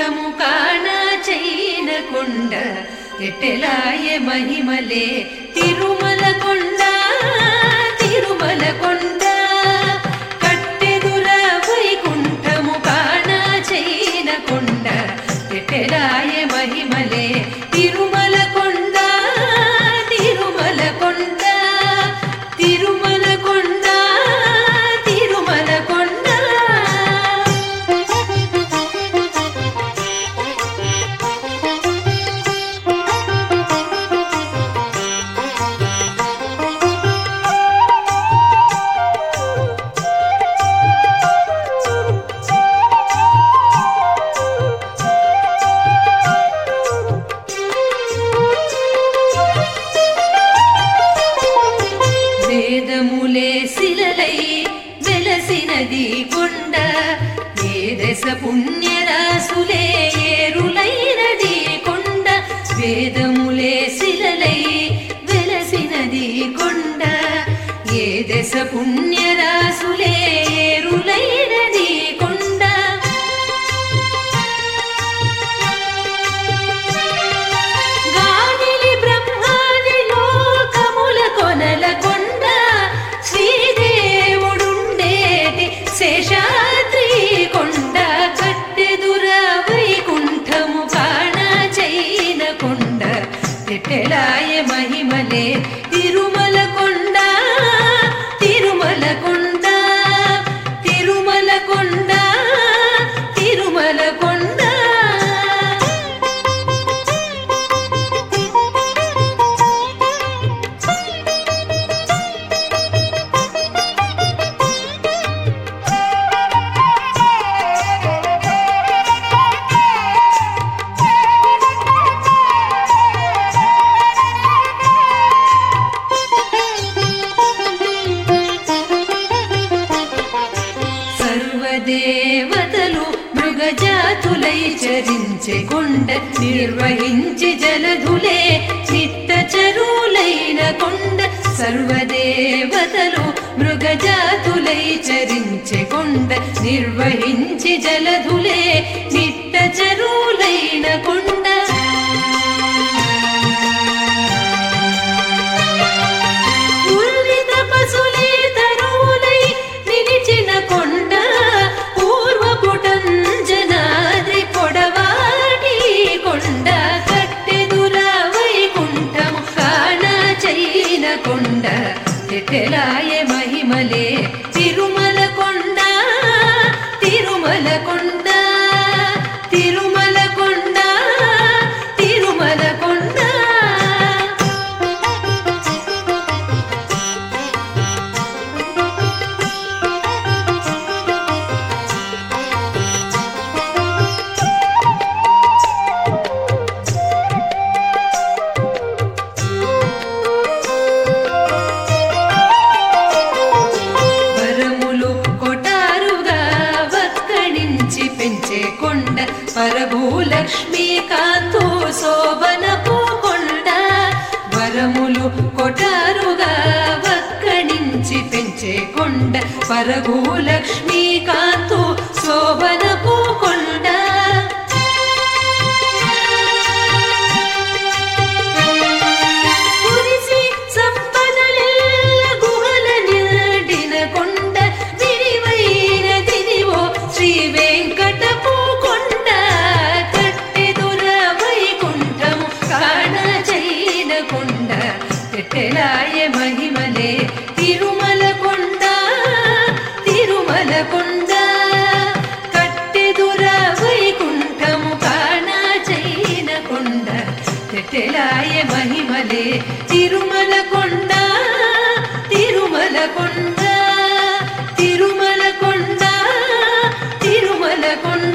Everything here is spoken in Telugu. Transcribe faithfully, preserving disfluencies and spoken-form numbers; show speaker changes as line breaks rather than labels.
వైకుంఠము కానా చైన కొండ ఎట్టెలాయే మహిమలే తిరుమల కొండ తిరుమల కొండ కట్టెదుర వైకుంఠము కానా చైన కొండ ఎట్టెలాయే మహిమలే తిరుమల కొండ తిరుమల కొండ తిరుమల కొండ తిరుమల కొండ వేదములే శిలలై వెలసినది కొండ ఏ దశ పుణ్యరాసులే ఏరులైనది కొండ వేదములే శిలలై వెలసినది కొండ ఏ దశ పుణ్యరాసులే ఏరులైనది కొండ గాలిలి బ్రహ్మాది లోకముల కొనల కొండ శ్రీదేవుడుండేటి శేషాద్రి కొండ కట్టెదుర వైకుంఠము కానా చైన కొండ ఎట్టెలాయే మహిమలే తిరుమల కొండ తిరుమల కొండ తిరుమల కొండ తిరుమల కొండ సర్వదేవతలు మృగజాతులై చరించే కొండ నిర్వహించి జలధులే నిట్టచరులైన కొండ సర్వదేవతలు మృగజాతులై చరించే కొండ నిర్వహించి జలధులే నిట్టచరులైన కొండ ఉర్విత పశులే తరువులై నిలిచిన కొండ పూర్వపుటంజనాద్రి పొడవాటి కొండ కట్టెదుర వైకుంఠము కానా చైన కొండ ఎట్టెలాయే మహిమలే తిరుమల కొండ తిరుమల కొండ తిరుమల కొండ తిరుమల కొండ వరములు కొటారుగా వక్కడించి పెంచే కొండ పరభూలక్ష్మీకాంతో శోభనపు కొండ వరములు కొటారుగా వక్కడించి పెంచే కొండ పరభూలక్ష్మీకాంతో శోభనపు కొండ కురిసి సంపదలెల్ల గుహల నిండిన కొండ విరివైనదిదివో శ్రీ వెంకటపు కొండ కట్టెదుర వైకుంఠము కానా చైన కొండ ఎట్టెలాయే మహిమలే తిరుమల కొండ తిరుమల కొండ కట్టెదుర వైకుంఠము కానా చైన కొండ ఎట్టెలాయే మహిమలే తిరుమల కొండ తిరుమల కొండ తిరుమల కొండ తిరుమల కొండ